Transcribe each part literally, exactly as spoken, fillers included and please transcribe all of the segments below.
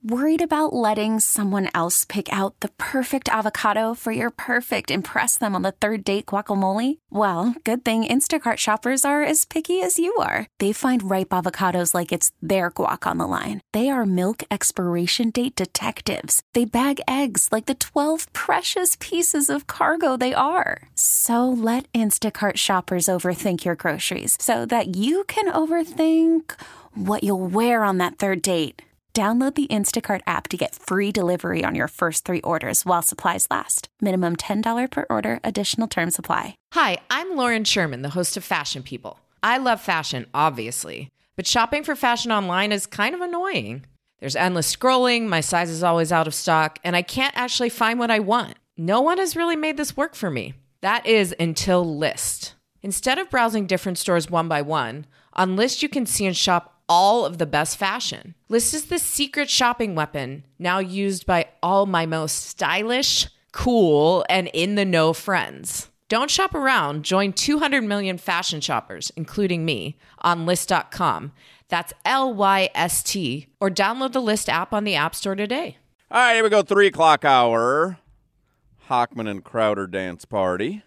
Worried about letting someone else pick out the perfect avocado for your perfect impress them on the third date guacamole? Well, good thing Instacart shoppers are as picky as you are. They find ripe avocados like it's their guac on the line. They are milk expiration date detectives. They bag eggs like the twelve precious pieces of cargo they are. So let Instacart shoppers overthink your groceries so that you can overthink what you'll wear on that third date. Download the Instacart app to get free delivery on your first three orders while supplies last. Minimum ten dollars per order. Additional terms apply. Hi, I'm Lauren Sherman, the host of Fashion People. I love fashion, obviously, but shopping for fashion online is kind of annoying. There's endless scrolling, my size is always out of stock, and I can't actually find what I want. No one has really made this work for me. That is until Lyst. Instead of browsing different stores one by one, on Lyst you can see and shop all of the best fashion. Lyst is the secret shopping weapon now used by all my most stylish, cool, and in-the-know friends. Don't shop around. Join two hundred million fashion shoppers, including me, on Lyst dot com. That's L Y S T. Or download the Lyst app on the App Store today. All right, here we go. Three o'clock hour. Hochman and Crowder dance party.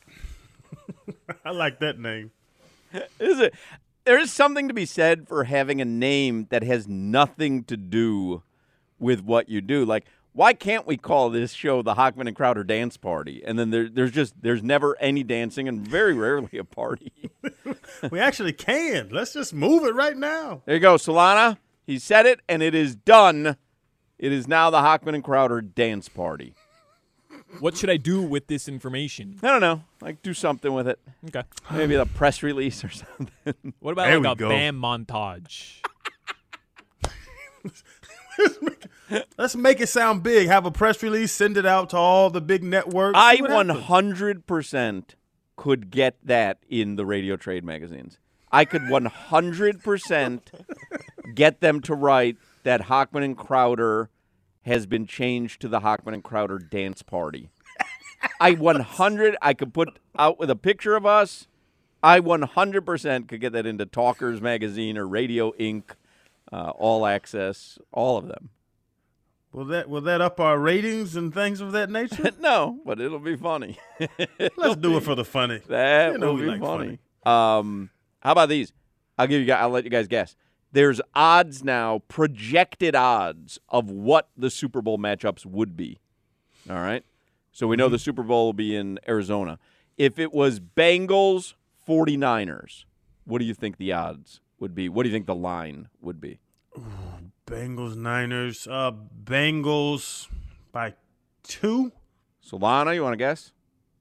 I like that name. Is it? There is something to be said for having a name that has nothing to do with what you do. Like, why can't we call this show the Hochman and Crowder Dance Party? And then there, there's just there's never any dancing and very rarely a party. We actually can. Let's just move it right now. There you go, Solana. He said it, and it is done. It is now the Hochman and Crowder Dance Party. What should I do with this information? I don't know. Like, do something with it. Okay. Maybe a press release or something. What about There like we a go. BAM montage? Let's make it sound big. Have a press release. Send it out to all the big networks. I See what one happens. hundred percent could get that in the radio trade magazines. I could one hundred percent get them to write that Hochman and Crowder has been changed to the Hochman and Crowder Dance Party. I one hundred I could put out with a picture of us. I one hundred percent could get that into Talkers Magazine or Radio Incorporated, uh, All Access, all of them. Will that will that up our ratings and things of that nature? No, but it'll be funny. Let's do it for the funny. That You know will we be like funny. Um, how about these? I'll give you guys. I'll let you guys guess. There's odds now, projected odds of what the Super Bowl matchups would be. All right? So we know the Super Bowl will be in Arizona. If it was Bengals, 49ers, what do you think the odds would be? What do you think the line would be? Bengals, Niners, uh, Bengals by two. Solana, you want to guess?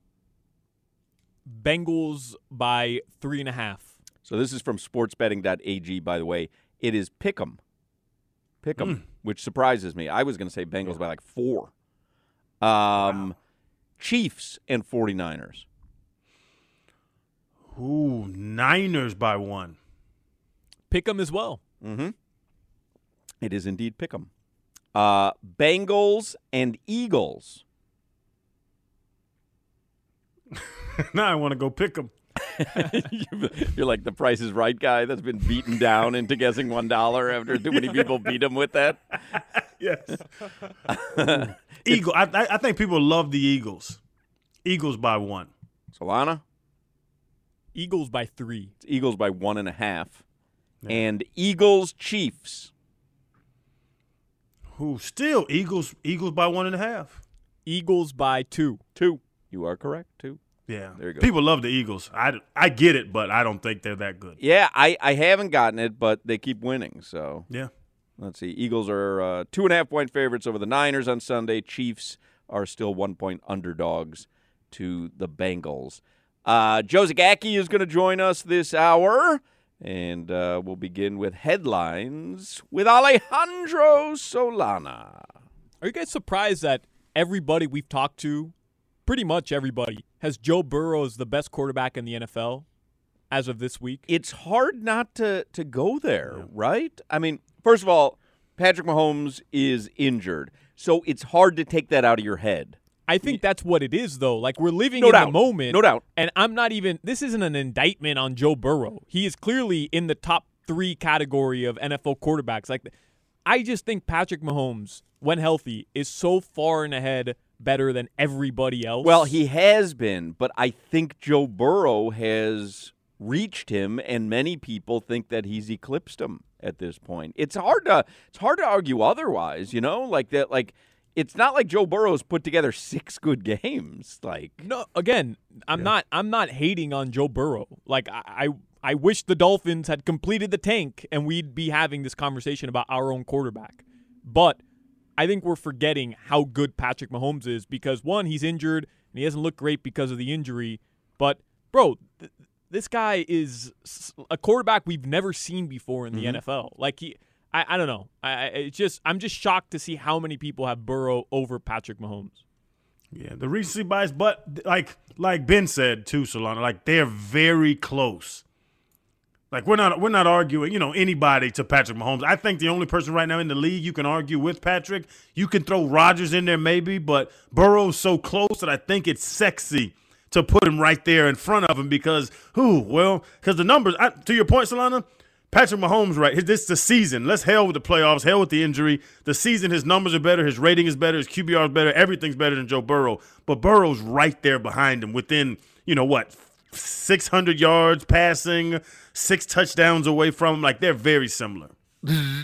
Bengals by three and a half. So this is from sports betting dot a g, by the way. It is Pick'em. Pick'em, Mm. which surprises me. I was going to say Bengals by like four. Um, Wow. Chiefs and 49ers. Ooh, Niners by one. Pick them as well. Mm-hmm. It is indeed Pick'em. Uh, Bengals and Eagles. Now I want to go pick them. You're like the Price is Right guy that's been beaten down into guessing one dollar after too many people beat him with that. Yes. Eagle. I, I I think people love the Eagles. Eagles by one. Solana? Eagles by three. It's Eagles by one and a half. Yeah. And Eagles Chiefs. Who still Eagles? Eagles by one and a half. Eagles by two. Two. You are correct. Two. Yeah. There you go. People love the Eagles. I, I get it, but I don't think they're that good. Yeah, I, I haven't gotten it, but they keep winning. So Yeah. let's see. Eagles are uh, two and a half point favorites over the Niners on Sunday. Chiefs are still one point underdogs to the Bengals. Uh, Joe Zagacki is going to join us this hour, and uh, we'll begin with headlines with Alejandro Solana. Are you guys surprised that everybody we've talked to, pretty much everybody, has Joe Burrow as the best quarterback in the N F L as of this week? It's hard not to, to go there, yeah. right? I mean, first of all, Patrick Mahomes is injured, so it's hard to take that out of your head. I think that's what it is, though. Like, we're living no in doubt. the moment. No doubt. And I'm not even – this isn't an indictment on Joe Burrow. He is clearly in the top three category of N F L quarterbacks. Like, I just think Patrick Mahomes, when healthy, is so far and ahead better than everybody else. Well, he has been, but I think Joe Burrow has reached him, and many people think that he's eclipsed him at this point. It's hard to it's hard to argue otherwise, you know, like that. Like it's not like Joe Burrow's put together six good games. Like no, again, I'm yeah. not I'm not hating on Joe Burrow. Like I, I I wish the Dolphins had completed the tank and we'd be having this conversation about our own quarterback. But I think we're forgetting how good Patrick Mahomes is because, one, he's injured, and he hasn't looked great because of the injury. But, bro, th- this guy is a quarterback we've never seen before in the mm-hmm. N F L. Like, he, I, I don't know. I, it's just I'm just shocked to see how many people have Burrow over Patrick Mahomes. Yeah, the recency bias, but like like Ben said too, Solana, like they're very close. Like we're not we're not arguing, you know, anybody to Patrick Mahomes. I think the only person right now in the league you can argue with Patrick, you can throw Rodgers in there maybe, but Burrow's so close that I think it's sexy to put him right there in front of him because who? Well, because the numbers. I, to your point, Solana, Patrick Mahomes, right? This is the season. Let's hell with the playoffs, hell with the injury. The season, his numbers are better, his rating is better, his Q B R is better, everything's better than Joe Burrow. But Burrow's right there behind him, within you know what, six hundred yards passing. Six touchdowns away from him. Like, they're very similar. Mister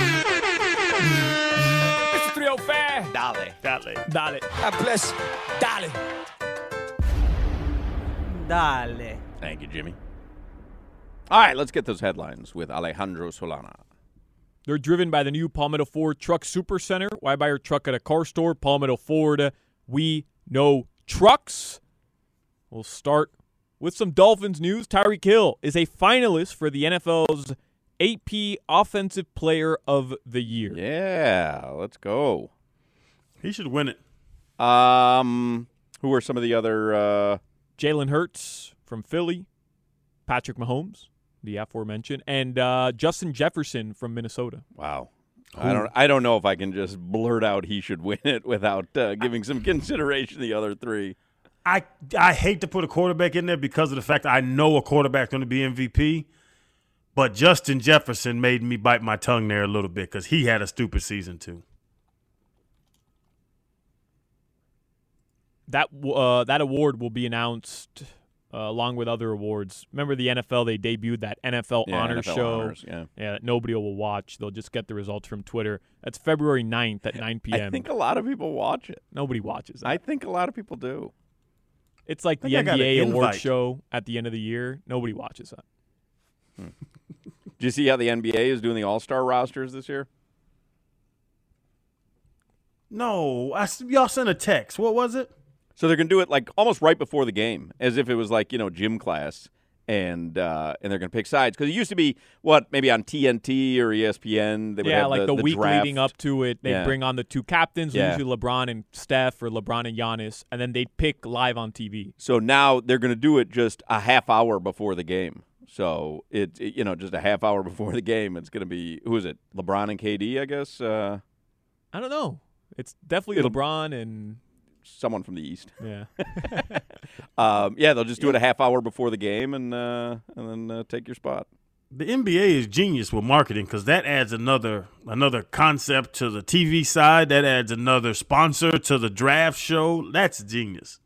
three oh five. Dale. Dale. Dale. God bless. Dale. Dale. Thank you, Jimmy. All right, let's get those headlines with Alejandro Solana. They're driven by the new Palmetto Ford Truck Super Center. Why buy your truck at a car store? Palmetto Ford. We know trucks. We'll start with some Dolphins news. Tyreek Hill is a finalist for the N F L's A P Offensive Player of the Year. Yeah, let's go. He should win it. Um, who are some of the other? Uh... Jalen Hurts from Philly, Patrick Mahomes, the aforementioned, and uh, Justin Jefferson from Minnesota. Wow. Who? I don't. I don't know if I can just blurt out he should win it without uh, giving some consideration to the other three. I I hate to put a quarterback in there because of the fact that I know a quarterback's going to be M V P, but Justin Jefferson made me bite my tongue there a little bit because he had a stupid season too. That uh, that award will be announced uh, along with other awards. Remember the N F L, they debuted that N F L yeah, Honors N F L Show. Honors, yeah. yeah, that nobody will watch. They'll just get the results from Twitter. That's February ninth at nine p.m. I think a lot of people watch it. Nobody watches that. I think a lot of people do. It's like the N B A award show at the end of the year. Nobody watches that. Hmm. Do you see how the N B A is doing the All-Star rosters this year? No. I, y'all sent a text. What was it? So they're going to do it like almost right before the game, as if it was like, you know, gym class, and uh, and they're going to pick sides. Because it used to be, what, maybe on T N T or E S P N. They would yeah, have like the, the, the week draft. leading up to it, they'd yeah. bring on the two captains, yeah. usually LeBron and Steph or LeBron and Giannis, and then they'd pick live on T V. So now they're going to do it just a half hour before the game. So, it, it you know, just a half hour before the game, it's going to be, who is it, LeBron and K D, I guess? Uh, I don't know. It's definitely It'll, LeBron and someone from the East. Yeah. um, yeah, they'll just do it a half hour before the game and uh, and then uh, take your spot. The N B A is genius with marketing because that adds another another concept to the T V side. That adds another sponsor to the draft show. That's genius.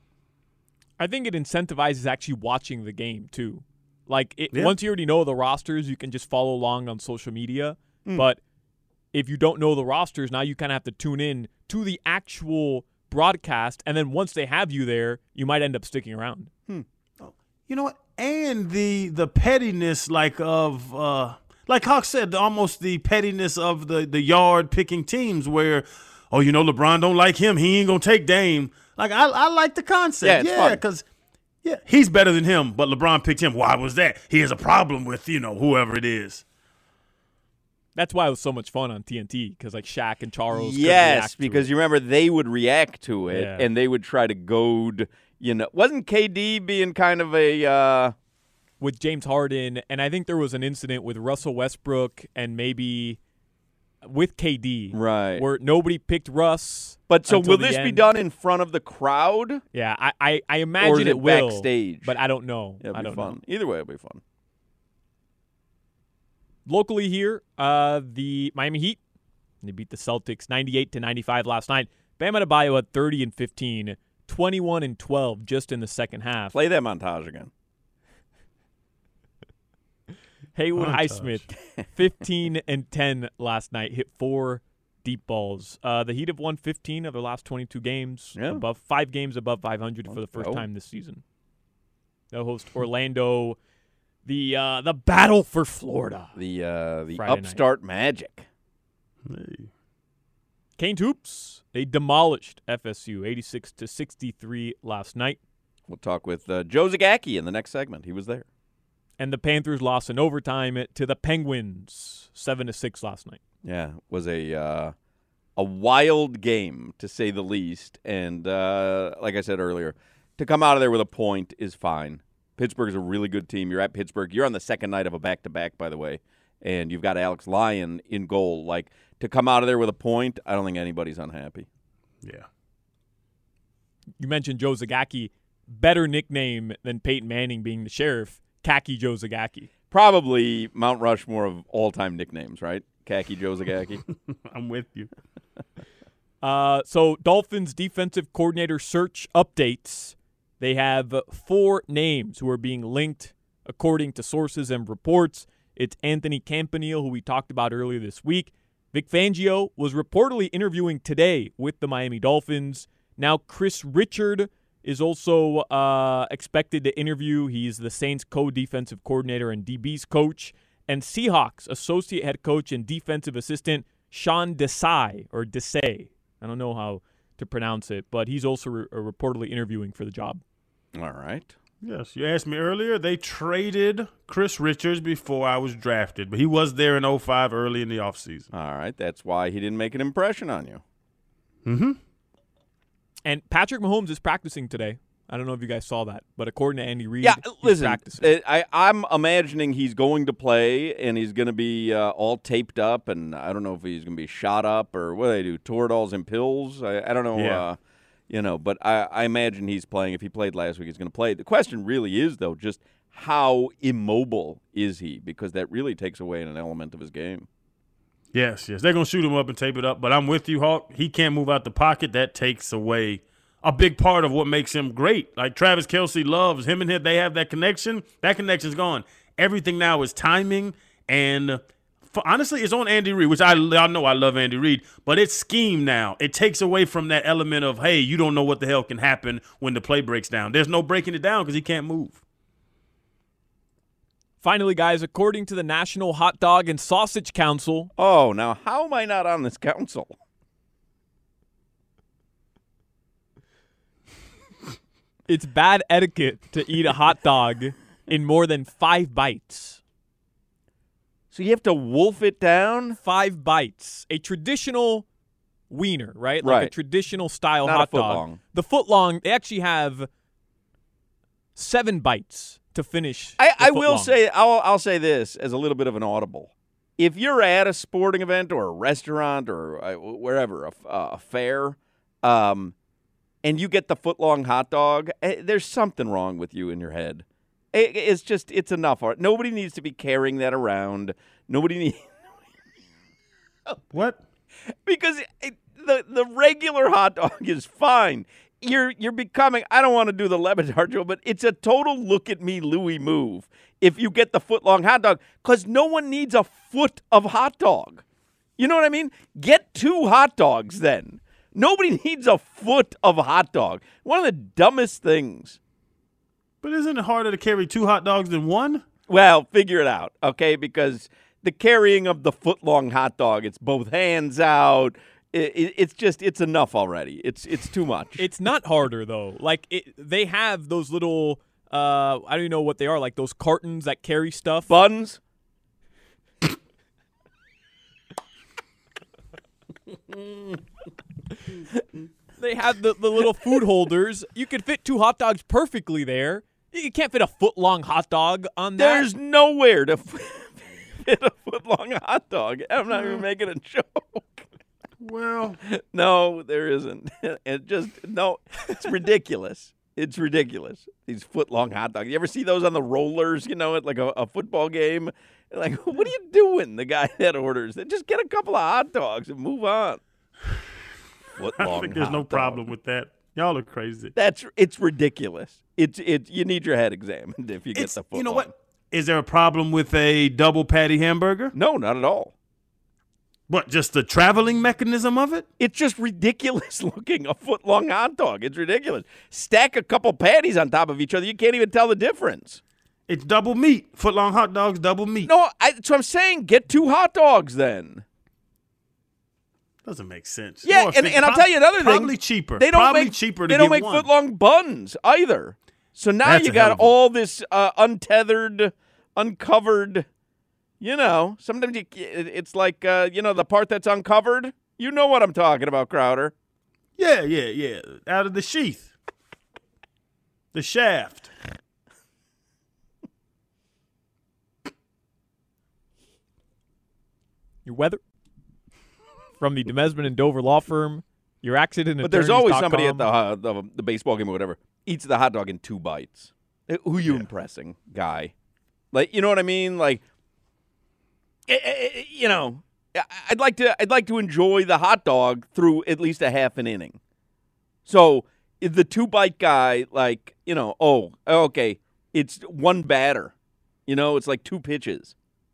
I think it incentivizes actually watching the game too. Like it, yeah. once you already know the rosters, you can just follow along on social media. Mm. But if you don't know the rosters, now you kind of have to tune in to the actual broadcast, and then once they have you there, you might end up sticking around. Hmm. Oh, you know what? And the the pettiness, like of uh, like Hawk said, almost the pettiness of the the yard picking teams, where oh, you know, LeBron don't like him, he ain't gonna take Dame. Like I I like the concept, yeah, because yeah, he's better than him, but LeBron picked him. Why was that? He has a problem with you know whoever it is. That's why it was so much fun on T N T, because like Shaq and Charles. Yes, could because it. you remember they would react to it, yeah. and they would try to goad. You know, wasn't K D being kind of a uh... with James Harden, and I think there was an incident with Russell Westbrook and maybe with K D, right, where nobody picked Russ. But so will this end. be done in front of the crowd? Yeah, I I, I imagine or is it, it will backstage, but I don't know. It'll I be don't fun. know. Either way, it'll be fun. Locally here, uh, the Miami Heat They beat the Celtics ninety-eight to ninety-five last night. Bam Adebayo had thirty and fifteen, twenty-one and twelve just in the second half. Play that montage again. Haywood Montage. Highsmith, fifteen and ten last night, hit four deep balls. Uh, the Heat have won fifteen of their last twenty-two games, Yeah. above five games above five hundred for the Let's first go. time this season. They'll host Orlando, the uh, the battle for Florida. The uh, the Friday night. upstart Magic. Hey. Canes Hoops, they demolished F S U eighty-six to sixty-three last night. We'll talk with uh, Joe Zagacki in the next segment. He was there. And the Panthers lost in overtime to the Penguins, seven to six last night. Yeah, it was a uh, a wild game to say the least. And uh, like I said earlier, to come out of there with a point is fine. Pittsburgh is a really good team. You're at Pittsburgh. You're on the second night of a back-to-back, by the way, and you've got Alex Lyon in goal. Like, to come out of there with a point, I don't think anybody's unhappy. Yeah. You mentioned Joe Zagacki, better nickname than Peyton Manning being the sheriff, Khaki Joe Zagacki. Probably Mount Rushmore of all-time nicknames, right? Khaki Joe Zagacki. I'm with you. Uh, so Dolphins defensive coordinator search updates. They have four names who are being linked according to sources and reports. It's Anthony Campanile, who we talked about earlier this week. Vic Fangio was reportedly interviewing today with the Miami Dolphins. Now Chris Richard is also uh, expected to interview. He's the Saints co-defensive coordinator and D B's coach. And Seahawks associate head coach and defensive assistant Sean Desai, or Desai. I don't know how to pronounce it, but he's also re- reportedly interviewing for the job. All right. Yes, you asked me earlier. They traded Chris Richards before I was drafted, but he was there in oh five early in the offseason. All right. That's why he didn't make an impression on you. Mm-hmm. And Patrick Mahomes is practicing today. I don't know if you guys saw that, but according to Andy Reid, Yeah, he's listen, practicing. uh, I, I'm imagining he's going to play, and he's going to be uh, all taped up, and I don't know if he's going to be shot up or what do they do, Toradol's and pills? I, I don't know, Yeah. uh, you know, but I, I imagine he's playing. If he played last week, he's going to play. The question really is, though, just how immobile is he? Because that really takes away an element of his game. Yes, yes. They're going to shoot him up and tape it up, but I'm with you, Hawk. He can't move out the pocket. That takes away a big part of what makes him great. Like Travis Kelce loves him and him. They have that connection. That connection's gone. Everything now is timing, and for, honestly, it's on Andy Reid, which I y'all know I love Andy Reid, but it's scheme now. It takes away from that element of, hey, you don't know what the hell can happen when the play breaks down. There's no breaking it down because he can't move. Finally, guys, according to the National Hot Dog and Sausage Council, Oh, now how am I not on this council? it's bad etiquette to eat a hot dog in more than five bites. So you have to wolf it down? Five bites. A traditional wiener, right? Like a Right. traditional style Not a hot foot dog. long. The foot long, they actually have seven bites to finish. I, the I foot will long. say I'll, I'll say this as a little bit of an audible. If you're at a sporting event or a restaurant or uh, wherever, a, uh, a fair, um, and you get the foot-long hot dog, eh, there's something wrong with you in your head. It, it's just, it's enough. Nobody needs to be carrying that around. Nobody needs, What? because it, the the regular hot dog is fine. You're you're becoming. I don't want to do the Lebatard joke, but it's a total look at me, Louis move. If you get the foot long hot dog, because no one needs a foot of hot dog. You know what I mean? Get two hot dogs then. Nobody needs a foot of hot dog. One of the dumbest things. But isn't it harder to carry two hot dogs than one? Well, figure it out, okay? Because the carrying of the foot-long hot dog, it's both hands out. It, it, it's just, it's enough already. It's it's too much. It's not harder, though. Like, it, they have those little, uh, I don't even know what they are, like those cartons that carry stuff. Buns? They have the, the little food holders. You could fit two hot dogs perfectly there. You can't fit a foot-long hot dog on that. There's nowhere to fit a foot-long hot dog. I'm not even making a joke. Well, No, there isn't. It just, no, it's ridiculous. It's ridiculous. These foot-long hot dogs. You ever see those on the rollers, you know, at like a, a football game? Like, what are you doing, the guy that orders? Just get a couple of hot dogs and move on. Foot-long I think there's hot no dog. problem with that. Y'all are crazy. That's it's ridiculous. It's it. You need your head examined if you get It's, the foot. you know what? Is there a problem with a double patty hamburger? No, not at all. What, just the traveling mechanism of it? It's just ridiculous looking, a foot-long hot dog. It's ridiculous. Stack a couple patties on top of each other. You can't even tell the difference. It's double meat. Foot-long hot dogs, double meat. No, I, so I'm saying get two hot dogs then. Doesn't make sense. Yeah, More and, efficient. and I'll Prob- tell you another thing. Probably cheaper. They don't probably make, cheaper to They don't get make one. foot-long buns either. So now That's you a hell got of a- all this uh, untethered, uncovered, you know, sometimes you, it's like, uh, you know, the part that's uncovered. You know what I'm talking about, Crowder. Yeah, yeah, yeah. Out of the sheath. The shaft. Your weather from the Demesman and Dover law firm. Your accident. But there's always attorneys dot somebody at com. the, uh, the the baseball game or whatever eats the hot dog in two bites. Uh, Who you Yeah. impressing, guy? Like, you know what I mean? Like, eh, eh, eh, you know, I- I'd like to I'd like to enjoy the hot dog through at least a half an inning. So if the two bite guy, like, you know, oh, okay, it's one batter. You know, it's like two pitches.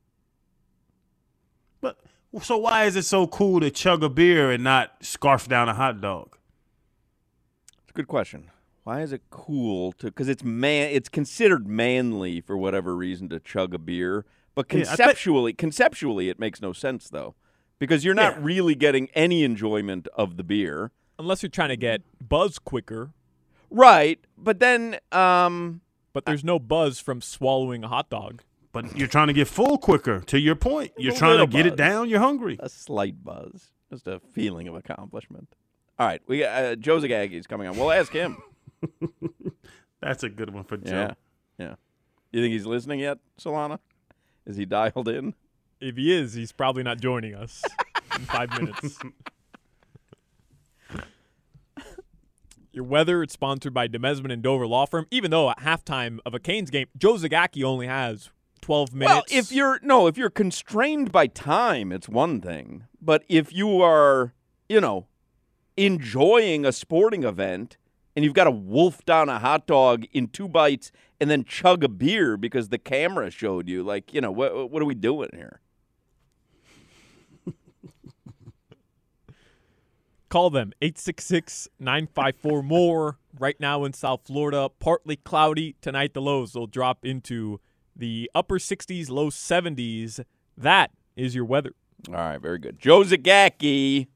But so why is it so cool to chug a beer and not scarf down a hot dog? It's a good question. Why is it cool to? Because it's man, it's considered manly for whatever reason to chug a beer. But Yeah, I bet- conceptually, conceptually, it makes no sense though, because you're not Yeah. really getting any enjoyment of the beer, Unless you're trying to get buzz quicker, right? But then, um, but there's no buzz from swallowing a hot dog. But you're trying to get full quicker. To your point, you're A trying to little get it buzz. down. You're hungry. a slight buzz, just a feeling of accomplishment. All right, we got uh, Joe Zagaggi's coming on. We'll ask him. That's a good one for Joe. Yeah, yeah. You think he's listening yet, Solana? Is he dialed in? If he is, he's probably not joining us in five minutes. Your weather, it's sponsored by Demesman and Dover Law Firm. Even though at halftime of a Canes game, Joe Zagacki only has twelve minutes. Well, if you're no, if you're constrained by time, it's one thing. But if you are, you know, enjoying a sporting event and you've got to wolf down a hot dog in two bites and then chug a beer because the camera showed you, like, you know, what what are we doing here? Call them, eight six six, nine five four, M O R E. Right now in South Florida, partly cloudy. Tonight the lows will drop into the upper sixties, low seventies. That is your weather. All right, very good. Joe Zagacki.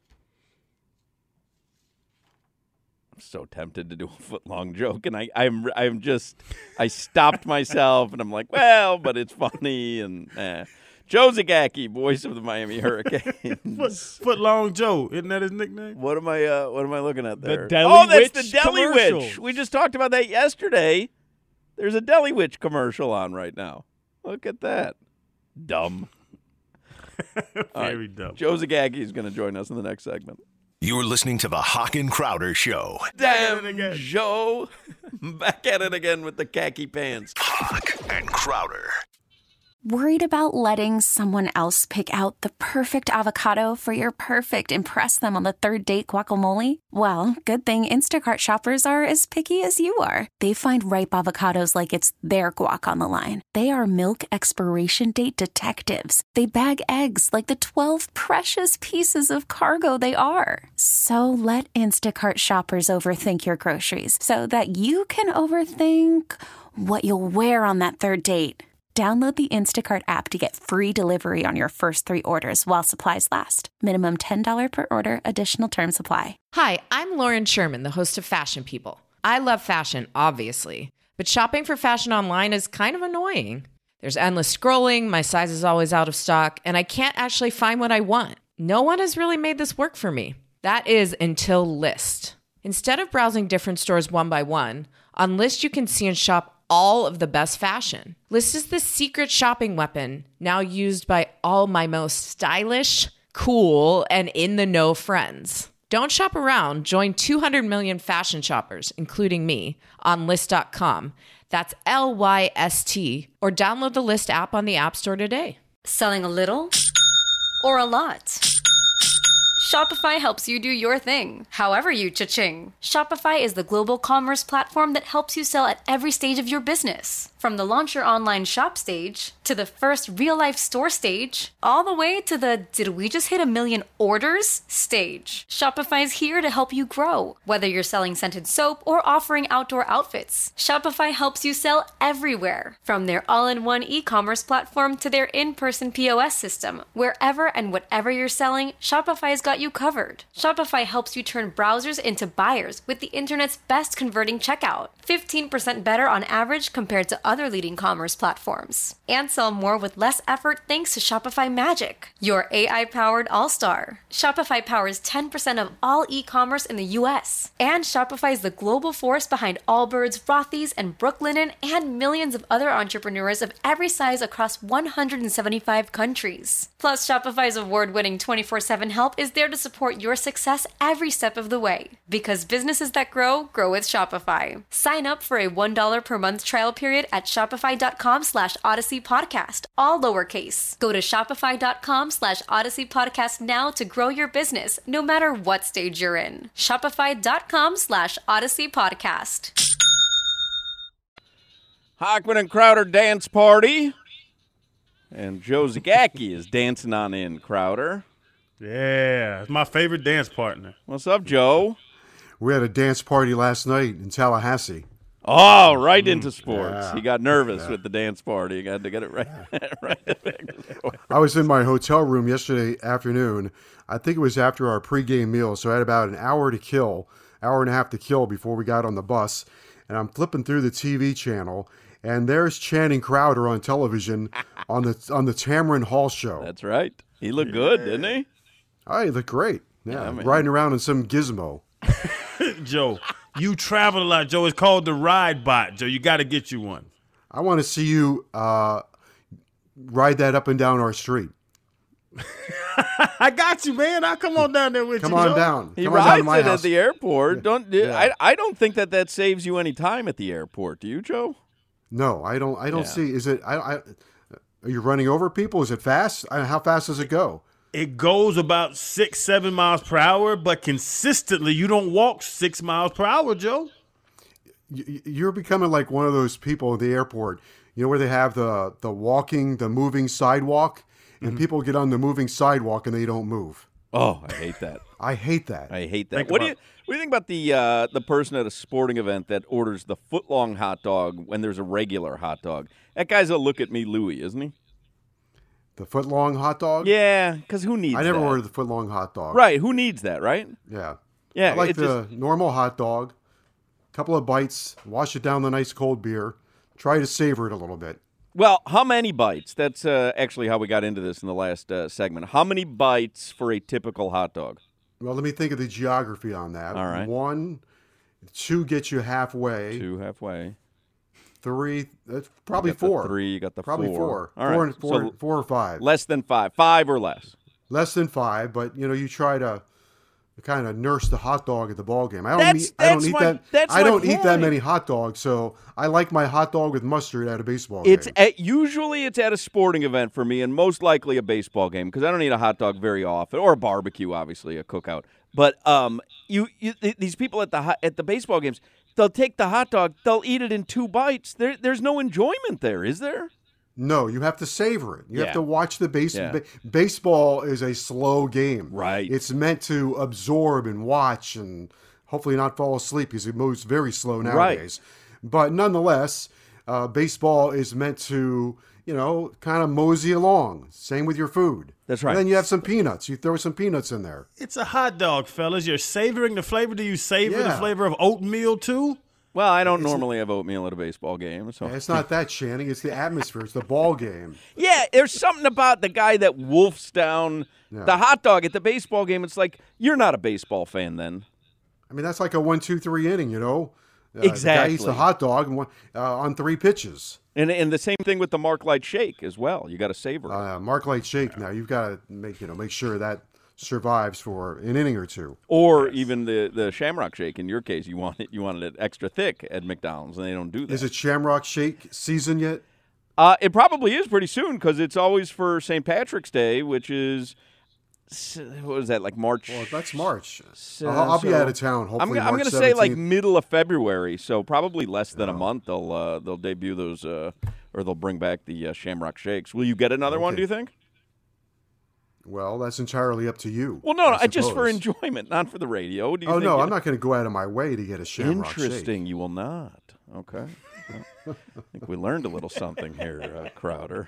I'm so tempted to do a foot-long joke, and I, I'm I'm just, I stopped myself, and I'm like, well, but it's funny, and eh. Joe Zagacki, voice of the Miami Hurricanes. Foot long Joe, isn't that his nickname? What am I? Uh, what am I looking at there? Deli oh, that's Witch the Deli commercial. Witch. We just talked about that yesterday. There's a Deli Witch commercial on right now. Look at that. Dumb. Very dumb. Joe Zagacki is going to join us in the next segment. You're listening to the Hawk and Crowder Show. Damn, again. Joe. Back at it again with the khaki pants. Hawk and Crowder. Worried about letting someone else pick out the perfect avocado for your perfect impress them on the third date guacamole? Well, good thing Instacart shoppers are as picky as you are. They find ripe avocados like it's their guac on the line. They are milk expiration date detectives. They bag eggs like the twelve precious pieces of cargo they are. So let Instacart shoppers overthink your groceries so that you can overthink what you'll wear on that third date. Download the Instacart app to get free delivery on your first three orders while supplies last. Minimum ten dollars per order. Additional terms apply. Hi, I'm Lauren Sherman, the host of Fashion People. I love fashion, obviously, but shopping for fashion online is kind of annoying. There's endless scrolling, my size is always out of stock, and I can't actually find what I want. No one has really made this work for me. That is until Lyst. Instead of browsing different stores one by one, on Lyst you can see and shop all of the best fashion. Lyst is the secret shopping weapon now used by all my most stylish, cool, and in-the-know friends. Don't shop around. Join two hundred million fashion shoppers, including me, on List dot com. That's L Y S T. Or download the List app on the App Store today. Selling a little or a lot? Shopify helps you do your thing, however you cha-ching. Shopify is the global commerce platform that helps you sell at every stage of your business. From the launch your online shop stage, to the first real-life store stage, all the way to the did we just hit a million orders stage. Shopify's here to help you grow. Whether you're selling scented soap or offering outdoor outfits, Shopify helps you sell everywhere. From their all-in-one e-commerce platform to their in-person P O S system, wherever and whatever you're selling, Shopify's got you covered. Shopify helps you turn browsers into buyers with the internet's best converting checkout. fifteen percent better on average compared to other leading commerce platforms. And sell more with less effort thanks to Shopify Magic, your A I-powered all-star. Shopify powers ten percent of all e-commerce in the U S. And Shopify is the global force behind Allbirds, Rothy's, and Brooklinen, and millions of other entrepreneurs of every size across one hundred seventy-five countries. Plus, Shopify's award-winning twenty-four seven help is there to support your success every step of the way. Because businesses that grow, grow with Shopify. Sign up for a one dollar per month trial period at shopify.com slash Odyssey Podcast, all lowercase. Go to shopify.com slash Odyssey Podcast now to grow your business, no matter what stage you're in. Shopify.com slash Odyssey Podcast. Hochman and Crowder dance party. And Joe Zagacki is dancing on in, Crowder. Yeah, it's my favorite dance partner. What's up, Joe? We had a dance party last night in Tallahassee. Oh, right into sports. Yeah. He got nervous Yeah. with the dance party. He got to get it right. right I was in my hotel room yesterday afternoon. I think it was after our pregame meal, so I had about an hour to kill, hour and a half to kill before we got on the bus. And I'm flipping through the T V channel, and there's Channing Crowder on television on the on the Tamron Hall show. That's right. He looked good, didn't he? Oh, he looked great. Yeah, Yeah, man. riding around in some gizmo. Joe, you travel a lot, Joe. It's called the Ride Bot, Joe. You got to get you one. I want to see you uh, ride that up and down our street. I got you, man. I'll come on down there with Come you, on Joe. down. He Come on down to rides my it house. at the airport. Don't Yeah. I? I don't think that that saves you any time at the airport. Do you, Joe? No, I don't. I don't Yeah. see. Is it? I, I. Are you running over people? Is it fast? I, how fast does it go? It goes about six, seven miles per hour, but consistently you don't walk six miles per hour, Joe. You- You're becoming like one of those people at the airport. You know where they have the the walking, the moving sidewalk, and people get on the moving sidewalk and they don't move. Oh, I hate that. I hate that. I hate that. Think What do you about- what do you think about the uh, the person at a sporting event that orders the foot long hot dog when there's a regular hot dog? That guy's a look at me Louie, isn't he? The foot long hot dog. Yeah, because who needs I never that? ordered the foot long hot dog. Right, who needs that, right? Yeah. Yeah, I like it's the just- normal hot dog. Couple of bites. Wash it down with a nice cold beer. Try to savor it a little bit. Well, how many bites? That's uh, actually how we got into this in the last uh, segment. How many bites for a typical hot dog? Well, let me think of the geography on that. All right. One, two gets you halfway. Two halfway. Three, that's probably You got the four. three, you got the probably four. four. All Four right, and- four, so- four or five. Less than five. Five or less. Less than five, but you know, you try to kind of nurse the hot dog at the ball game. I don't That's- eat. I don't that's eat my- that. that's I my don't eat that point. many hot dogs, so I like my hot dog with mustard at a baseball It's game. at, usually it's at a sporting event for me, and most likely a baseball game because I don't eat a hot dog very often, or a barbecue, obviously a cookout. But um, you, you th- these people at the ho- at the baseball games, they'll take the hot dog, they'll eat it in two bites. There, there's no enjoyment there, is there? No, you have to savor it. You Yeah. have to watch the base. Yeah. ba- baseball is a slow game. Right. It's meant to absorb and watch and hopefully not fall asleep because it moves very slow nowadays. But nonetheless, uh, baseball is meant to, you know, kind of mosey along. Same with your food. That's right. And then you have some peanuts. You throw some peanuts in there. It's a hot dog, fellas. You're savoring the flavor. Do you savor the Yeah. flavor of oatmeal too? Well, I don't normally have oatmeal at a baseball game, so And it's not that, Channing. It's the atmosphere. It's the ball game. yeah, there's something about the guy that wolfs down Yeah. the hot dog at the baseball game. It's like you're not a baseball fan then. I mean, that's like a one, two, three inning, you know? Uh, The guy eats Exactly. the hot dog and one, uh, on three pitches. And and the same thing with the Mark Light Shake as well. You got to savor it. Uh, Mark Light Shake. Now you've got to make you know make sure that survives for an inning or two. Or even the, the Shamrock Shake. In your case, you want it you wanted it extra thick at McDonald's, and they don't do that. Is it Shamrock Shake season yet? Uh, it probably is pretty soon because it's always for Saint Patrick's Day, which is what is that like March? Well, that's March. So, I'll, I'll be so out of town. Hopefully, I'm, I'm going to say like middle of February, so probably less than a month. They'll uh, they'll debut those, uh, or they'll bring back the uh, Shamrock Shakes. Will you get another okay. one? Do you think? Well, that's entirely up to you. Well, no, I no just for enjoyment, not for the radio. Do you oh think no, you... I'm not going to go out of my way to get a Shamrock Interesting. Shake. You will not. Okay. Well, I think we learned a little something here, uh, Crowder.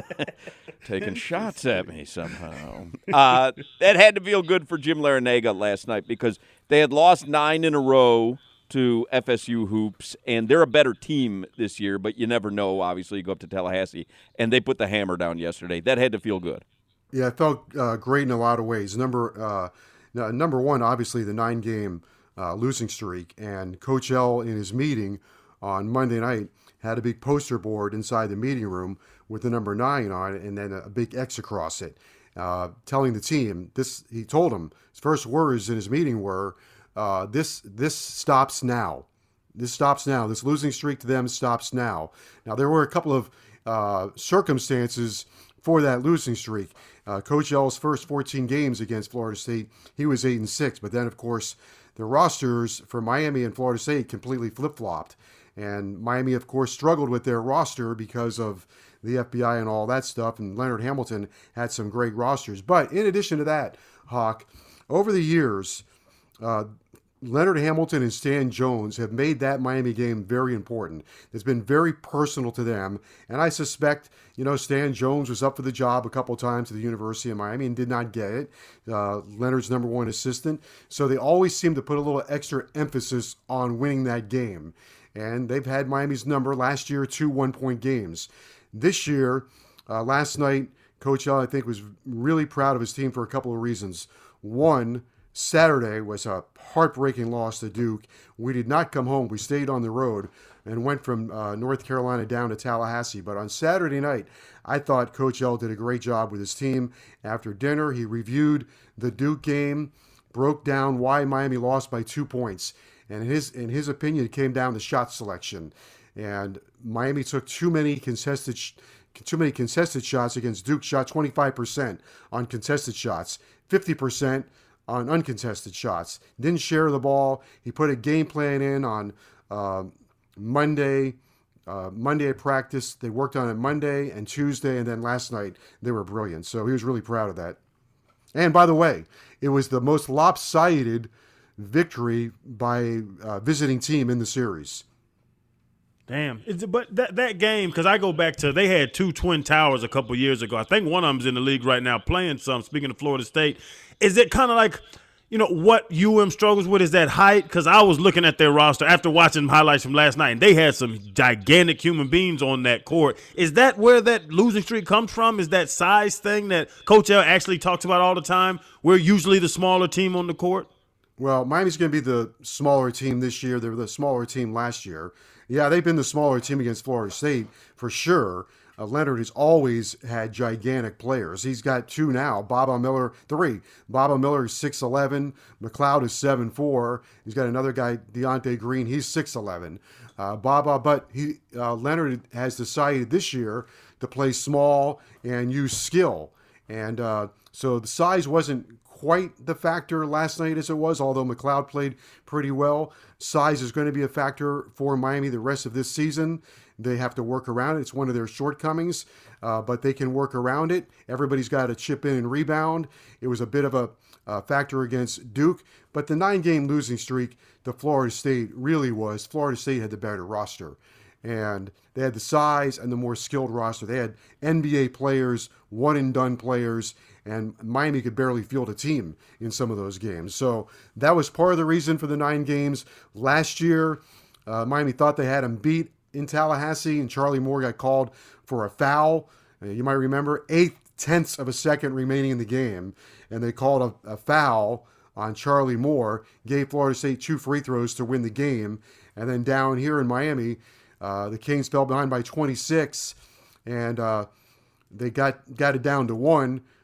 Taking shots at me somehow. Uh, that had to feel good for Jim Larrañaga last night because they had lost nine in a row to F S U Hoops, and they're a better team this year, but you never know. Obviously, you go up to Tallahassee, and they put the hammer down yesterday. That had to feel good. Yeah, it felt uh, great in a lot of ways. Number uh, number one, obviously, the nine-game uh, losing streak, and Coach L in his meeting on Monday night had a big poster board inside the meeting room with the number nine on it and then a big X across it, uh, telling the team, this. He told them, his first words in his meeting were, uh, this this stops now. This stops now. This losing streak to them stops now. Now, there were a couple of uh, circumstances for that losing streak. Uh, Coach L's first fourteen games against Florida State, he was eight and six. But then, of course, the rosters for Miami and Florida State completely flip-flopped. And Miami, of course, struggled with their roster because of the F B I and all that stuff. And Leonard Hamilton had some great rosters. But in addition to that, Hawk, over the years, uh, Leonard Hamilton and Stan Jones have made that Miami game very important. It's been very personal to them. And I suspect, you know, Stan Jones was up for the job a couple of times at the University of Miami and did not get it. Uh, Leonard's number one assistant. So they always seem to put a little extra emphasis on winning that game. And they've had Miami's number last year, two one-point games. This year, uh, last night, Coach L, I think, was really proud of his team for a couple of reasons. One, Saturday was a heartbreaking loss to Duke. We did not come home. We stayed on the road and went from uh, North Carolina down to Tallahassee. But on Saturday night, I thought Coach L did a great job with his team. After dinner, he reviewed the Duke game, broke down why Miami lost by two points. And in his, in his opinion, it came down to shot selection. And Miami took too many contested sh- too many contested shots against Duke. Shot twenty-five percent on contested shots, fifty percent on uncontested shots. Didn't share the ball. He put a game plan in on uh, Monday, uh, Monday at practice. They worked on it Monday and Tuesday, and then last night they were brilliant. So he was really proud of that. And by the way, it was the most lopsided victory by a visiting team in the series. Damn. It's, but that that game, because I go back to, they had two Twin Towers a couple years ago. I think one of them's in the league right now playing some, speaking of Florida State. Is it kind of like, you know, what U M struggles with is that height? Because I was looking at their roster after watching highlights from last night, and they had some gigantic human beings on that court. Is that where that losing streak comes from? Is that size thing that Coach L actually talks about all the time? We're usually the smaller team on the court? Well, Miami's going to be the smaller team this year. They were the smaller team last year. Yeah, they've been the smaller team against Florida State for sure. Uh, Leonard has always had gigantic players. He's got two now. Baba Miller, three. Baba Miller is six eleven. McLeod is seven four. He's got another guy, Deontay Green. He's six eleven. Uh, Baba, but he uh, Leonard has decided this year to play small and use skill. And uh, so the size wasn't quite the factor last night as it was, although McLeod played pretty well. Size is going to be a factor for Miami the rest of this season. They have to work around it. It's one of their shortcomings, uh, but they can work around it. Everybody's got to chip in and rebound. It was a bit of a uh, factor against Duke, but the nine-game losing streak to Florida State really was, Florida State had the better roster. And they had the size and the more skilled roster. They had N B A players, one-and-done players, and Miami could barely field a team in some of those games. So that was part of the reason for the nine games. Last year, uh, Miami thought they had them beat in Tallahassee, and Charlie Moore got called for a foul. Uh, you might remember, eight tenths of a second remaining in the game, and they called a, a foul on Charlie Moore, gave Florida State two free throws to win the game. And then down here in Miami, uh, the Kings fell behind by twenty-six, and uh, they got, got it down to one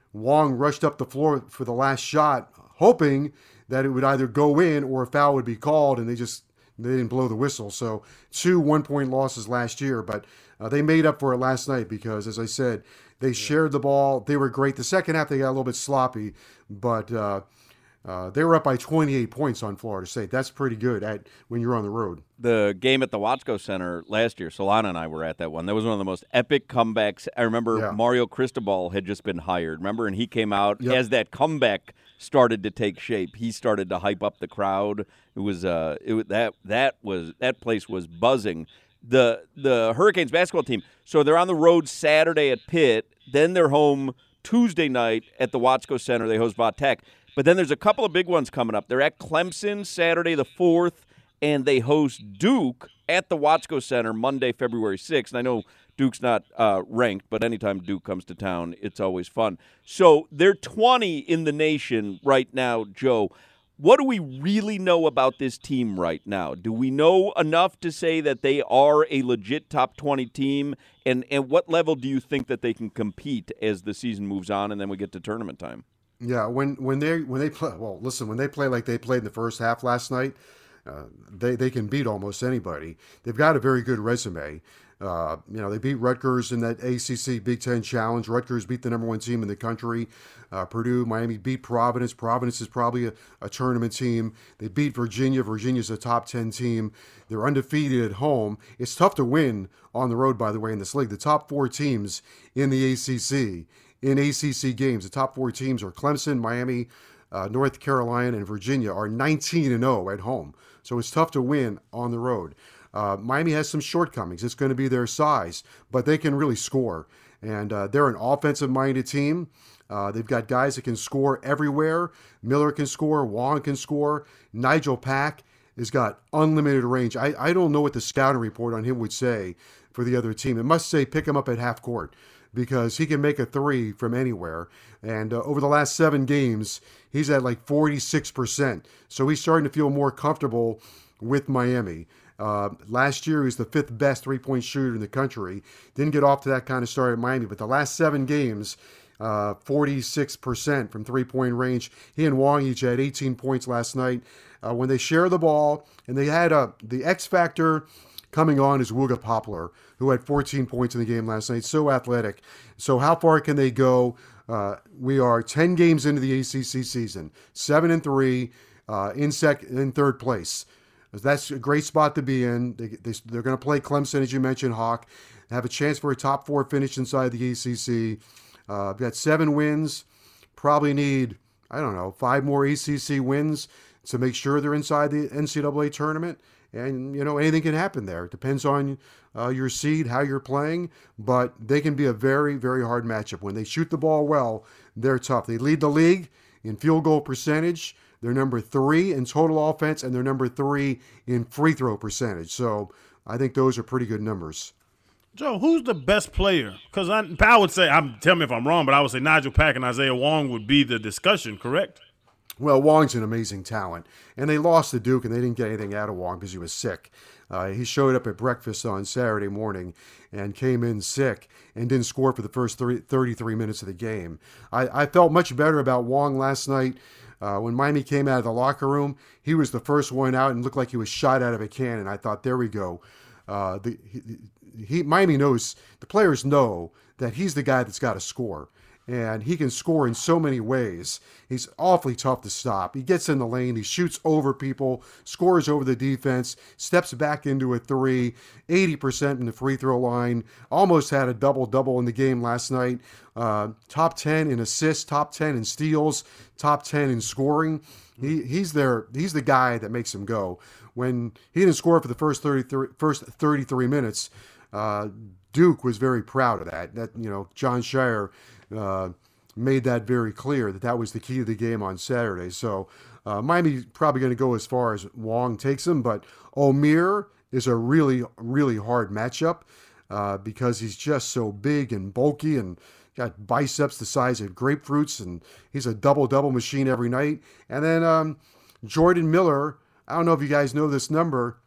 Wong rushed up the floor for the last shot, hoping that it would either go in or a foul would be called, and they just they didn't blow the whistle. So two one-point losses last year, but uh, they made up for it last night because, as I said, they yeah. shared the ball. They were great. The second half, they got a little bit sloppy, but uh, uh, they were up by twenty-eight points on Florida State. That's pretty good at when you're on the road. The game at the Watsco Center last year, Solana and I were at that one. That was one of the most epic comebacks. I remember yeah. Mario Cristobal had just been hired, remember? And he came out yep. as that comeback started to take shape. He started to hype up the crowd. It was uh, it was, that that was that place was buzzing. The the Hurricanes basketball team. So they're on the road Saturday at Pitt. Then they're home Tuesday night at the Watsco Center. They host Va Tech. But then there's a couple of big ones coming up. They're at Clemson Saturday the fourth, and they host Duke at the Watsco Center Monday, February sixth. And I know Duke's not uh, ranked, but anytime Duke comes to town, it's always fun. So they're twenty in the nation right now, Joe. What do we really know about this team right now? Do we know enough to say that they are a legit top twenty team? And, and what level do you think that they can compete as the season moves on and then we get to tournament time? Yeah, when when they when they play well, listen, when they play like they played in the first half last night, uh, they they can beat almost anybody. They've got a very good resume. Uh, you know, they beat Rutgers in that A C C Big Ten Challenge. Rutgers beat the number one team in the country. Uh, Purdue, Miami beat Providence. Providence is probably a, a tournament team. They beat Virginia. Virginia's a top ten team. They're undefeated at home. It's tough to win on the road, by the way, in this league. The top four teams in the A C C, in A C C games, the top four teams are Clemson, Miami, uh, North Carolina, and Virginia are nineteen and oh at home. So it's tough to win on the road. Uh, Miami has some shortcomings. It's going to be their size, but they can really score. And uh, they're an offensive-minded team. Uh, they've got guys that can score everywhere. Miller can score. Wong can score. Nigel Pack has got unlimited range. I, I don't know what the scouting report on him would say for the other team. It must say pick him up at half court because he can make a three from anywhere. And uh, over the last seven games, he's at like forty-six percent. So he's starting to feel more comfortable with Miami. Uh, last year, he was the fifth best three-point shooter in the country. Didn't get off to that kind of start at Miami, but the last seven games, uh, forty-six percent from three-point range. He and Wong each had eighteen points last night. Uh, when they share the ball, and they had uh, the X factor coming on is Wooga Poplar, who had fourteen points in the game last night. So athletic. So how far can they go? Uh, we are ten games into the A C C season, seven and three, uh, in sec in third place. That's a great spot to be in. They, they, they're going to play Clemson, as you mentioned, Hawk. Have a chance for a top four finish inside the A C C. Uh, got seven wins. Probably need, I don't know, five more A C C wins to make sure they're inside the N C double A tournament. And, you know, anything can happen there. It depends on uh, your seed, how you're playing. But they can be a very, very hard matchup. When they shoot the ball well, they're tough. They lead the league in field goal percentage. They're number three in total offense, and they're number three in free throw percentage. So I think those are pretty good numbers. Joe, who's the best player? Because I, I would say, I'm, tell me if I'm wrong, but I would say Nigel Pack and Isaiah Wong would be the discussion, correct? Well, Wong's an amazing talent, and they lost to Duke, and they didn't get anything out of Wong because he was sick. Uh, he showed up at breakfast on Saturday morning and came in sick and didn't score for the first thirty-three minutes of the game. I, I felt much better about Wong last night. Uh, when Miami came out of the locker room, he was the first one out and looked like he was shot out of a cannon. I thought, there we go. Uh, the, he, he, Miami knows, the players know that he's the guy that's got to score. And he can score in so many ways. He's awfully tough to stop. He gets in the lane. He shoots over people, scores over the defense, steps back into a three, eighty percent in the free throw line. Almost had a double-double in the game last night. Uh, top ten in assists, top ten in steals, top ten in scoring. He he's there. He's the guy that makes him go. When he didn't score for the first thirty-three, first thirty-three minutes, uh, Duke was very proud of that. That you know, John Shire uh, made that very clear that that was the key to the game on Saturday. So uh, Miami's probably going to go as far as Wong takes him, but Omier is a really, really hard matchup uh, because he's just so big and bulky and got biceps the size of grapefruits, and he's a double-double machine every night. And then um, Jordan Miller, I don't know if you guys know this number,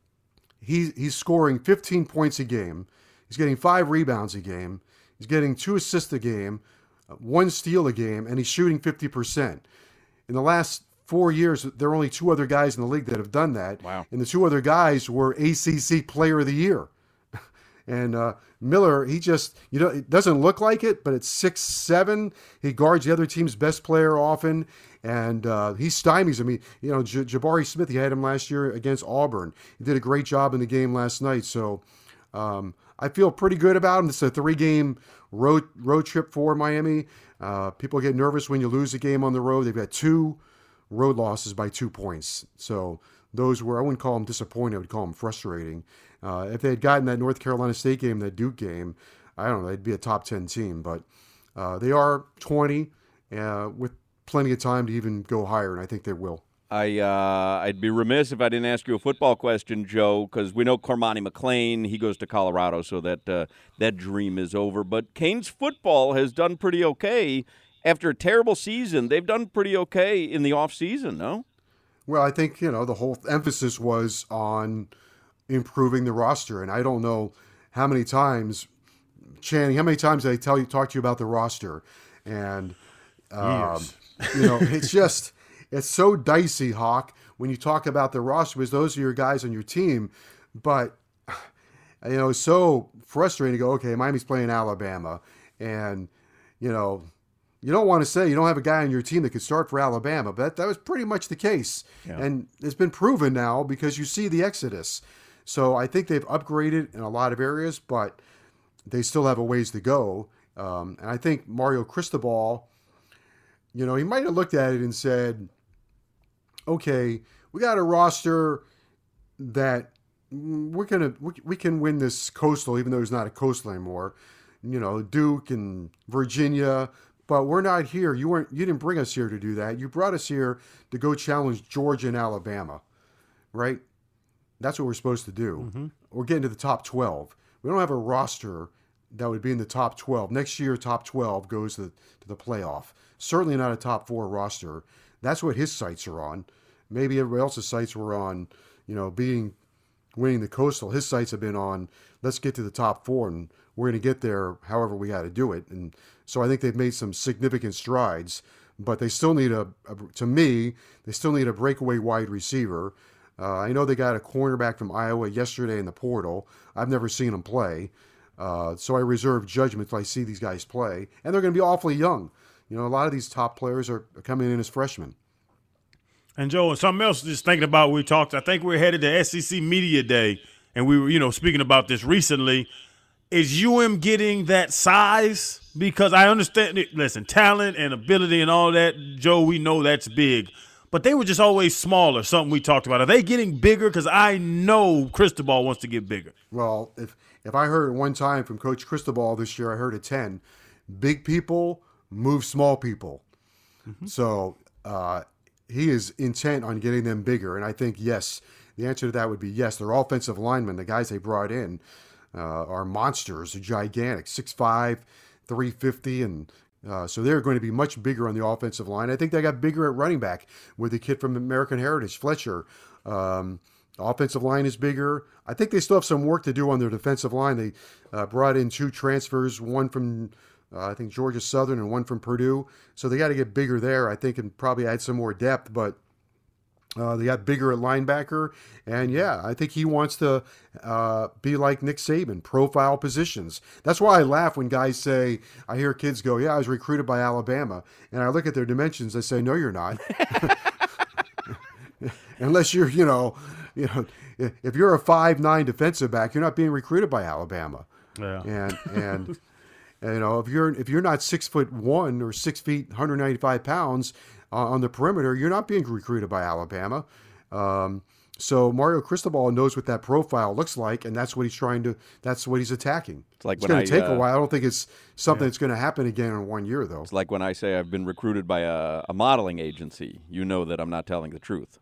he, he's scoring fifteen points a game. He's getting five rebounds a game. He's getting two assists a game. one steal a game, and he's shooting fifty percent. In the last four years, there are only two other guys in the league that have done that. Wow. And the two other guys were A C C Player of the Year. And uh, Miller, he just, you know, it doesn't look like it, but at six seven, he guards the other team's best player often, and uh, he stymies. I mean, you know, J- Jabari Smith, he had him last year against Auburn. He did a great job in the game last night. So um, I feel pretty good about him. It's a three-game road road trip for Miami. Uh, people get nervous when you lose a game on the road. They've got two road losses by two points. So those were, I wouldn't call them disappointing, I would call them frustrating. Uh, if they had gotten that North Carolina State game, that Duke game, I don't know, they'd be a top ten team. But uh, they are twenty uh, with plenty of time to even go higher, and I think they will. I, uh, I'd be remiss if I didn't ask you a football question, Joe, because we know Cormani McClain, he goes to Colorado, so that uh, that dream is over. But Canes football has done pretty okay. After a terrible season, they've done pretty okay in the offseason, no? Well, I think, you know, the whole emphasis was on improving the roster. And I don't know how many times, Channing, how many times did I tell you, talk to you about the roster? And, um, you know, it's just, it's so dicey, Hawk, when you talk about the roster, because those are your guys on your team. But, you know, it's so frustrating to go, okay, Miami's playing Alabama. And, you know, you don't want to say you don't have a guy on your team that could start for Alabama, but that, that was pretty much the case. Yeah. And it's been proven now because you see the exodus. So I think they've upgraded in a lot of areas, but they still have a ways to go. Um, and I think Mario Cristobal, you know, he might have looked at it and said, okay, we got a roster that we're going to, we, we can win this Coastal, even though it's not a Coastal anymore. You know, Duke and Virginia, but we're not here. You weren't. You didn't bring us here to do that. You brought us here to go challenge Georgia and Alabama, right? That's what we're supposed to do. Mm-hmm. We're getting to the top twelve. We don't have a roster that would be in the top twelve. Next year, top twelve goes to, to the playoff. Certainly not a top four roster. That's what his sights are on. Maybe everybody else's sights were on, you know, being winning the Coastal. His sights have been on, let's get to the top four, and we're going to get there however we got to do it. And so I think they've made some significant strides, but they still need a, a to me, they still need a breakaway wide receiver. Uh, I know they got a cornerback from Iowa yesterday in the portal. I've never seen him play. Uh, so I reserve judgment till I see these guys play. And they're going to be awfully young. You know, a lot of these top players are coming in as freshmen. And, Joe, something else just thinking about, we talked, I think we're headed to S E C Media Day, and we were, you know, speaking about this recently. Is U M getting that size? Because I understand, listen, talent and ability and all that, Joe, we know that's big. But they were just always smaller, something we talked about. Are they getting bigger? Because I know Cristobal wants to get bigger. Well, if if I heard it one time from Coach Cristobal this year, I heard it ten. Big people move small people. Mm-hmm. So uh, he is intent on getting them bigger. And I think, yes, the answer to that would be yes. Their offensive linemen, the guys they brought in, uh, are monsters. They're gigantic, six five, three fifty, and Uh, so they're going to be much bigger on the offensive line. I think they got bigger at running back with the kid from American Heritage, Fletcher. Um, offensive line is bigger. I think they still have some work to do on their defensive line. They uh, brought in two transfers, one from, uh, I think, Georgia Southern and one from Purdue. So they got to get bigger there, I think, and probably add some more depth. But Uh, they got bigger at linebacker, and yeah, I think he wants to uh, be like Nick Saban, profile positions. That's why I laugh when guys say, I hear kids go, yeah, I was recruited by Alabama, and I look at their dimensions, I say, no, you're not. Unless you're, you know, you know, if you're a five nine defensive back, you're not being recruited by Alabama. Yeah. And, and, and you know, if you're, if you're not six foot one or six feet, one hundred ninety-five pounds, Uh, on the perimeter, you're not being recruited by Alabama. Um, so Mario Cristobal knows what that profile looks like, and that's what he's trying to, that's what he's attacking. It's like it's when going to I, take uh, a while. I don't think it's something yeah. that's going to happen again in one year, though. It's like when I say I've been recruited by a, a modeling agency. You know that I'm not telling the truth.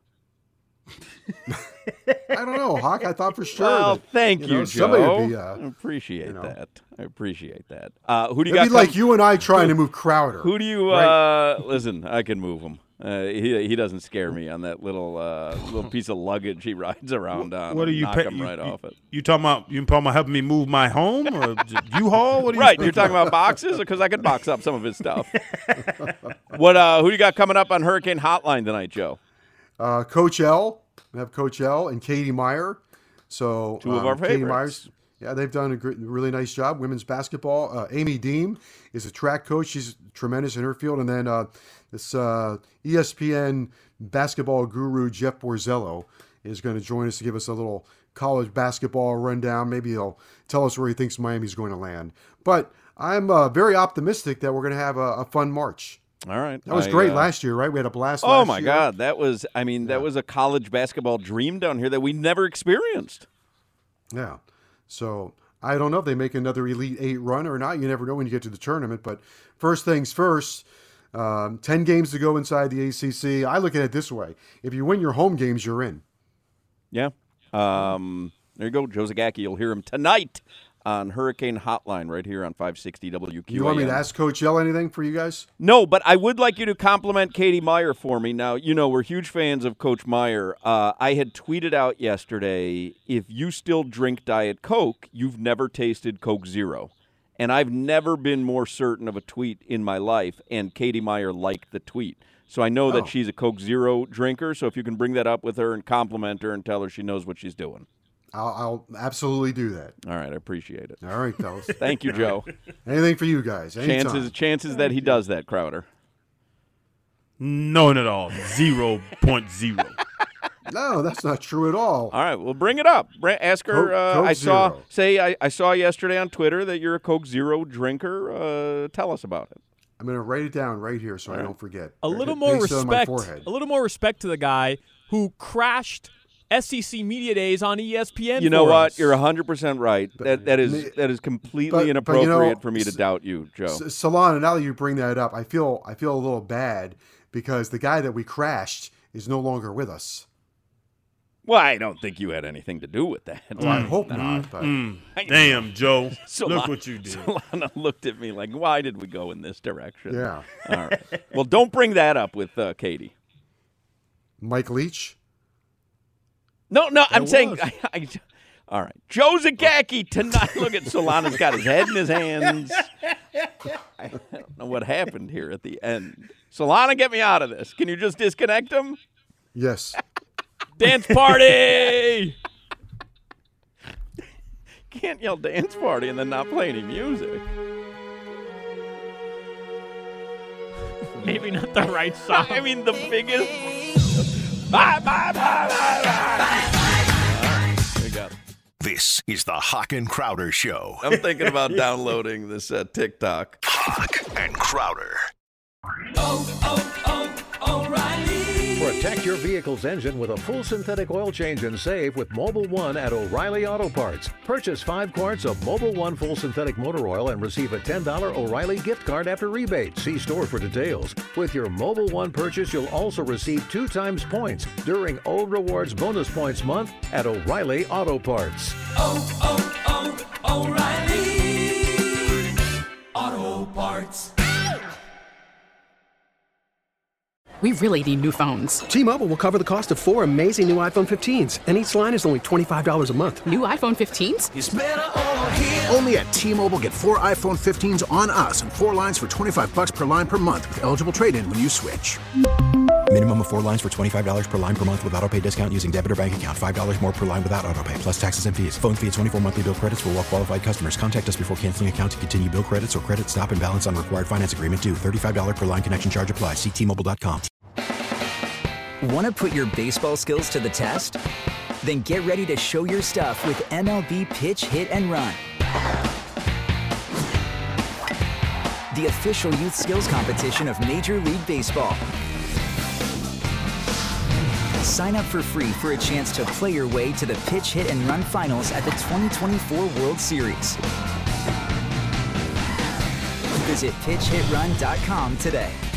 I don't know, Hawk. I thought for sure. Well, that, thank you, know, Joe. Somebody would be, uh, I appreciate you know. that. I appreciate that. Uh, who do you It'd got? be like com- you and I trying to move Crowder. Who do you, right? uh, listen, I can move him. Uh, he he doesn't scare me on that little uh, little piece of luggage he rides around on. What are you knock pay- him you, right you, off it. You talking about you talking about helping me move my home or U-Haul? What are you Right, you're talking about boxes because I could box up some of his stuff. What? Uh, who you got coming up on Hurricane Hotline tonight, Joe? Uh, Coach L. We have Coach L and Katie Meyer. So Two of um, our Katie favorites. Myers, yeah, they've done a gr- really nice job. Women's basketball. Uh, Amy Deem is a track coach. She's tremendous in her field. And then uh, this uh, E S P N basketball guru, Jeff Borzello, is going to join us to give us a little college basketball rundown. Maybe he'll tell us where he thinks Miami's going to land. But I'm uh, very optimistic that we're going to have a, a fun March. All right. That was I, great uh, last year, right? We had a blast Oh, last my year. God. That was, I mean, that Yeah. was a college basketball dream down here that we never experienced. Yeah. So I don't know if they make another Elite Eight run or not. You never know when you get to the tournament. But first things first, um, ten games to go inside the A C C. I look at it this way. If you win your home games, you're in. Yeah. Um, there you go. Joe Zagacki. You'll hear him tonight on Hurricane Hotline right here on five sixty W Q A M. You want me to ask Coach L anything for you guys? No, but I would like you to compliment Katie Meyer for me. Now, you know, we're huge fans of Coach Meyer. Uh, I had tweeted out yesterday, if you still drink Diet Coke, you've never tasted Coke Zero. And I've never been more certain of a tweet in my life, and Katie Meyer liked the tweet. So I know that Oh. she's a Coke Zero drinker, so if you can bring that up with her and compliment her and tell her she knows what she's doing. I'll, I'll absolutely do that. All right, I appreciate it. All right, fellas. Thank you, Joe. Anything for you guys? Anytime. Chances chances that he does that, Crowder. None at all. Zero point zero. No, that's not true at all. All right, well, bring it up. Br- Ask her. Coke- Uh, Coke I saw. Zero. Say I, I saw yesterday on Twitter that you're a Coke Zero drinker. Uh, tell us about it. I'm going to write it down right here so I right. don't forget. A little Right, more pasted on my respect. forehead. A little more respect to the guy who crashed S E C Media Days on E S P N. You know for what? us. You're one hundred percent right. That that is that is completely but- but you inappropriate know, for me to S- doubt you, Joe. S- Solana, now that you bring that up, I feel I feel a little bad because the guy that we crashed is no longer with us. Well, I don't think you had anything to do with that. Well, I hope not. But Mm. Damn, Joe. Solana- Look what you did. Solana looked at me like, why did we go in this direction? yeah, All right. Well, don't bring that up with uh, Katie. Mike Leach. No, no, I'm It saying. was. I, I, all right. Joe Zagacki tonight. Look at Solana's got his head in his hands. I don't know what happened here at the end. Solana, get me out of this. Can you just disconnect him? Yes. Dance party. Can't yell dance party and then not play any music. Maybe not the right song. I mean, the biggest. Bye, bye, bye, bye, bye. There you go. This is the Hawk and Crowder Show. I'm thinking about downloading this uh, TikTok. Hawk and Crowder. Protect your vehicle's engine with a full synthetic oil change and save with Mobile One at O'Reilly Auto Parts. Purchase five quarts of Mobile One full synthetic motor oil and receive a ten dollars O'Reilly gift card after rebate. See store for details. With your Mobile One purchase, you'll also receive two times points during O Rewards Bonus Points Month at O'Reilly Auto Parts. We really need new phones. T-Mobile will cover the cost of four amazing new iPhone fifteens, and each line is only twenty-five dollars a month. New iPhone fifteens? Only at T-Mobile, get four iPhone fifteens on us and four lines for twenty-five bucks per line per month with eligible trade-in when you switch. Minimum of four lines for twenty-five dollars per line per month with autopay discount using debit or bank account. five dollars more per line without autopay, plus taxes and fees. Phone fee at twenty-four monthly bill credits for well-qualified customers. Contact us before canceling account to continue bill credits or credit stop and balance on required finance agreement due. thirty-five dollars per line connection charge applies. See T Mobile dot com. Want to put your baseball skills to the test? Then get ready to show your stuff with M L B Pitch, Hit, and Run. The official youth skills competition of Major League Baseball. Sign up for free for a chance to play your way to the Pitch, Hit, and Run finals at the twenty twenty-four World Series. Visit pitch hit run dot com today.